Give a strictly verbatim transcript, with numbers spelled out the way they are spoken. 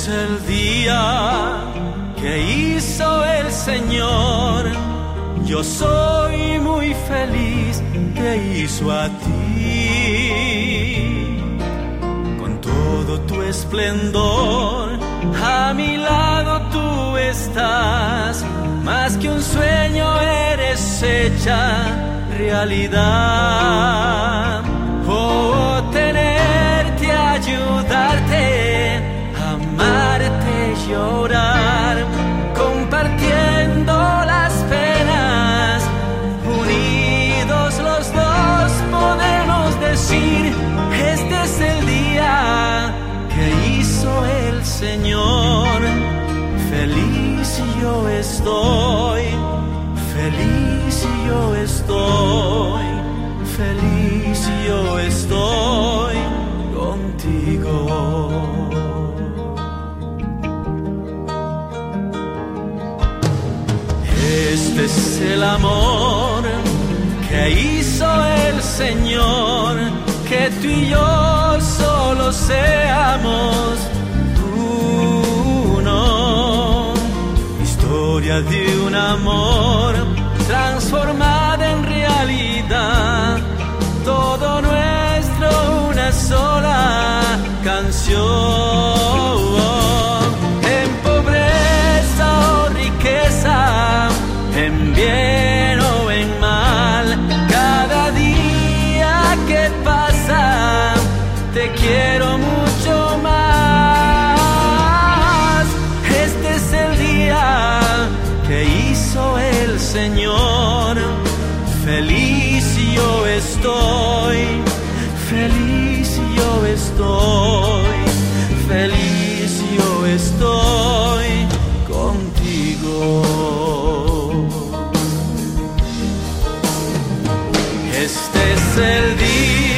es el día que hizo el Señor. Yo soy muy feliz, te hizo a ti. Con todo tu esplendor, a mi lado tú estás. Más que un sueño eres hecha realidad. Oh, tenerte, ayudarte, amarte, llorar, compartiendo las penas, unidos los dos podemos decir, este es el día que hizo el Señor. Feliz yo estoy, feliz yo estoy, feliz yo estoy contigo. Este es el amor que hizo el Señor, que tú y yo solo seamos uno. Historia de un amor transformada en realidad, todo nuestro una sola canción. En pobreza o riqueza, en bien o en mal, cada día que pasa te quiero mucho más. Este es el día que hizo el Señor. Feliz yo estoy, feliz yo estoy, feliz yo estoy contigo. Este es el día